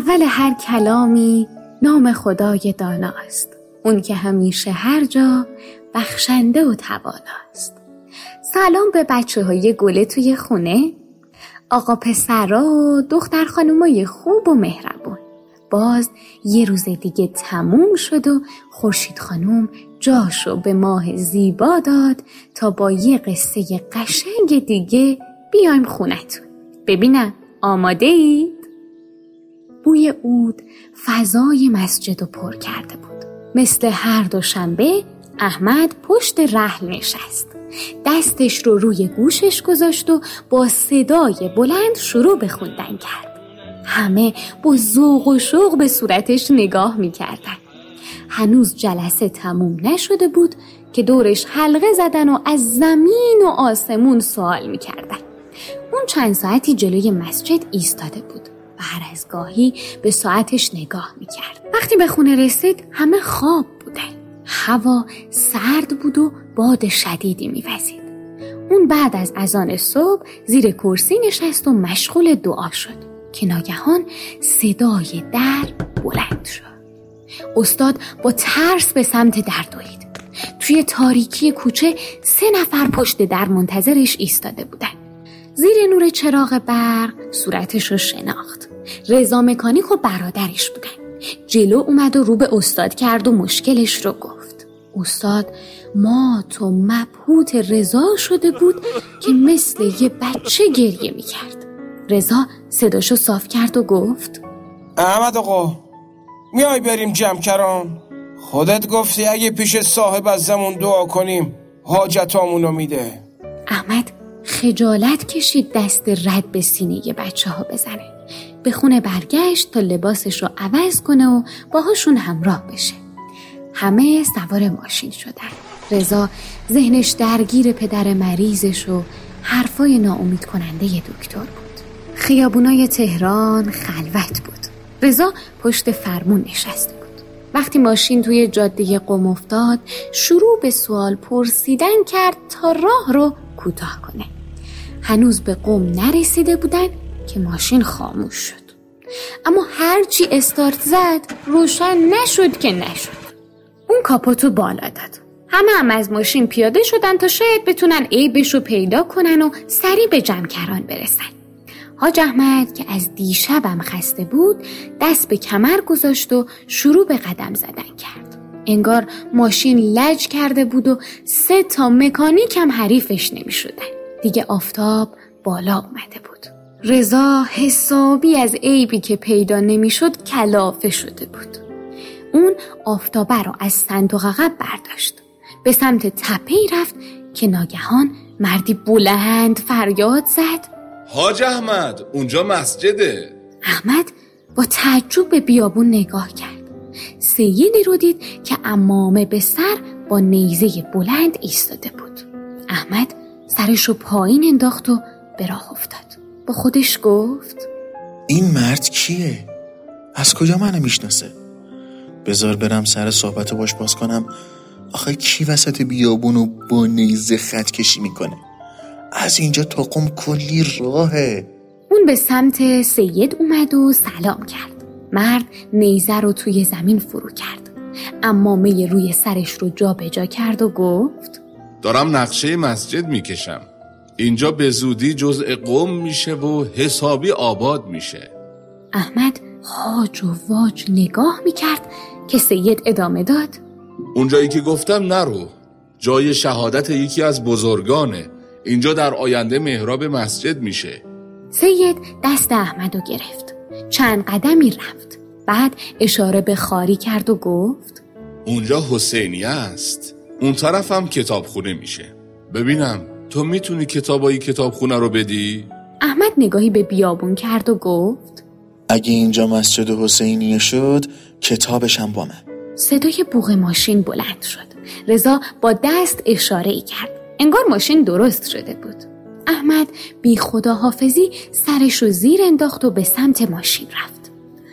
اول هر کلامی نام خدای داناست، اون که همیشه هر جا بخشنده و تواناست. سلام به بچه‌های گله توی خونه، آقا پسرا و دختر خانومای خوب و مهربون. باز یه روز دیگه تموم شد و خورشید خانوم جاشو به ماه زیبا داد تا با یه قصه قشنگ دیگه بیایم خونتون. ببینم آماده اید؟ بوی عود فضای مسجد رو پر کرده بود. مثل هر دوشنبه احمد پشت رحل نشست. دستش رو روی گوشش گذاشت و با صدای بلند شروع به خوندن کرد. همه با ذوق و شوق به صورتش نگاه می‌کردن. هنوز جلسه تموم نشده بود که دورش حلقه زدن و از زمین و آسمون سوال می‌کردن. اون چند ساعتی جلوی مسجد ایستاده بود و هر از گاهی به ساعتش نگاه می‌کرد. وقتی به خونه رسید همه خواب بودن. هوا سرد بود و باد شدیدی می‌وزید. اون بعد از اذان صبح زیر کرسی نشست و مشغول دعا شد که ناگهان صدای در بلند شد. استاد با ترس به سمت در دوید. توی تاریکی کوچه 3 نفر پشت در منتظرش ایستاده بودن. زیر نور چراغ برق صورتش رو شناخت. رضا مکانیک و برادرش بودن. جلو اومد و رو به استاد کرد و مشکلش رو گفت. استاد مات و مبهوت رضا شده بود که مثل یه بچه گریه میکرد. رضا صداشو صاف کرد و گفت احمد آقا میای بریم جمکران؟ خودت گفتی اگه پیش صاحب از زمون دعا کنیم حاجتامونو میده. احمد خجالت کشید دست رد به سینه بچه ها بزنه. به خونه برگشت تا لباسش رو عوض کنه و باهاشون همراه بشه. همه سوار ماشین شدن. رضا ذهنش درگیر پدر مریضش و حرفای ناامید کننده دکتر بود. خیابونای تهران خلوت بود. رضا پشت فرمون نشسته بود. وقتی ماشین توی جاده قم افتاد شروع به سوال پرسیدن کرد تا راه رو کوتاه کنه. هنوز به قم نرسیده بودن که ماشین خاموش شد. اما هرچی استارت زد روشن نشد که نشد. اون کاپوتو بالا داد. همه از ماشین پیاده شدن تا شاید بتونن عیبشو پیدا کنن و سریع به جمکران برسن. حاج احمد که از دیشبم خسته بود دست به کمر گذاشت و شروع به قدم زدن کرد. انگار ماشین لج کرده بود و 3 تا مکانیک هم حریفش نمی شدن. دیگه آفتاب بالا اومده بود. رضا حسابی از عیبی که پیدا نمی شد کلافه شده بود. اون آفتابه رو از صندوق عقب برداشت. به سمت تپه‌ای رفت که ناگهان مردی بلند فریاد زد حاج احمد اونجا مسجده. احمد با تعجب به بیابون نگاه کرد. سیدی رو دید که عمامه به سر با نیزه بلند ایستاده بود. احمد سرش رو پایین انداخت و به راه افتاد. با خودش گفت این مرد کیه؟ از کجا منو میشناسه؟ بذار برم سر صحبت باش باز کنم. آخه کی وسط بیابونو با نیزه خط کشی میکنه؟ از اینجا تا قم کلی راهه. اون به سمت سید اومد و سلام کرد. مرد نیزه رو توی زمین فرو کرد. عمامه روی سرش رو جا به جا کرد و گفت دارم نقشه مسجد میکشم. اینجا به زودی جزء قم میشه و حسابی آباد میشه. احمد هاج و واج نگاه میکرد که سید ادامه داد اونجایی که گفتم نرو. جای شهادت یکی از بزرگانه. اینجا در آینده محراب مسجد میشه. سید دست احمدو گرفت. چند قدمی رفت. بعد اشاره به خاری کرد و گفت اونجا حسینیه است. اون طرف هم کتابخونه میشه. ببینم تو میتونی کتابای کتابخونه رو بدی؟ احمد نگاهی به بیابون کرد و گفت اگه اینجا مسجد حسینیه شد کتابش هم با من. صدای بوق ماشین بلند شد. رضا با دست اشاره کرد. انگار ماشین درست شده بود. احمد بی خداحافظی سرش رو زیر انداخت و به سمت ماشین رفت.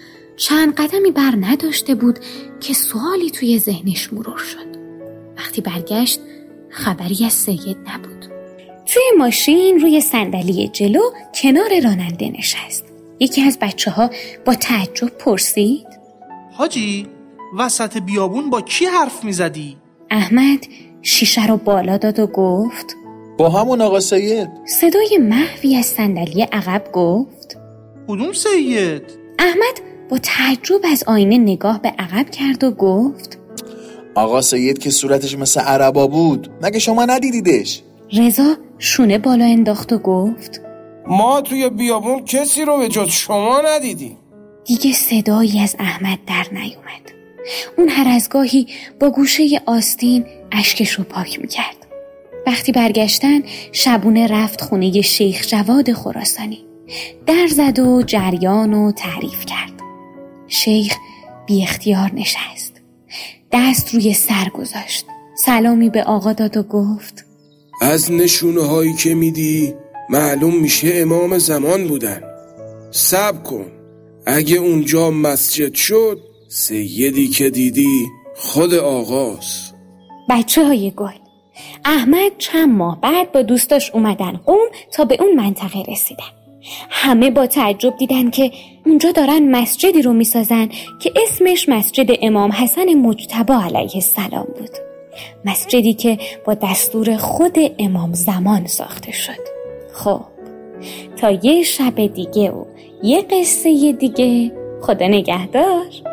چند قدمی بر نداشته بود که سوالی توی ذهنش مرور شد. وقتی برگشت خبری از سید نبود. توی ماشین روی صندلی جلو کنار راننده نشست. یکی از بچه‌ها با تعجب پرسید: حاجی، وسط بیابون با کی حرف میزدی؟ احمد شیشه رو بالا داد و گفت: با همون آقا سید. صدای محوی از صندلی عقب گفت: کدوم سید؟ احمد با تعجب از آینه نگاه به عقب کرد و گفت: آقا سید که صورتش مثل عربا بود، مگه شما ندیدیدش؟ رضا شونه بالا انداخت و گفت: ما توی بیابون کسی رو به جز شما ندیدیم. دیگه صدایی از احمد در نیومد. اون هر از گاهی با گوشه آستین اشکش رو پاک میکرد. وقتی برگشتن شبونه رفت خونه شیخ جواد خراسانی. در زد و جریان و تعریف کرد. شیخ بی اختیار نشست. دست روی سر گذاشت. سلامی به آقا داد و گفت: از نشونه هایی که میدی معلوم میشه امام زمان بودن. صبر کن، اگه اونجا مسجد شد سیدی که دیدی خود آقاست. بچه های گل، احمد چند ماه بعد با دوستاش اومدن قم تا به اون منطقه رسیدن. همه با تعجب دیدن که اونجا دارن مسجدی رو میسازن که اسمش مسجد امام حسن مجتبی علیه السلام بود. مسجدی که با دستور خود امام زمان ساخته شد. خب تا یه شب دیگه و یه قصه دیگه، خدا نگهدار.